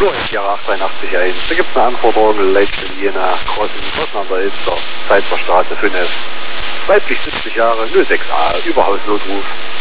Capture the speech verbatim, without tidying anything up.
Jahre achtundachtzig eins. Da gibt es eine Anforderung, Leitstelle Jena, Crossen, Crossen an der Elster, Zeitverstraße fünf F. Weiblich siebzig Jahre, null sechs A, Überhausnotruf.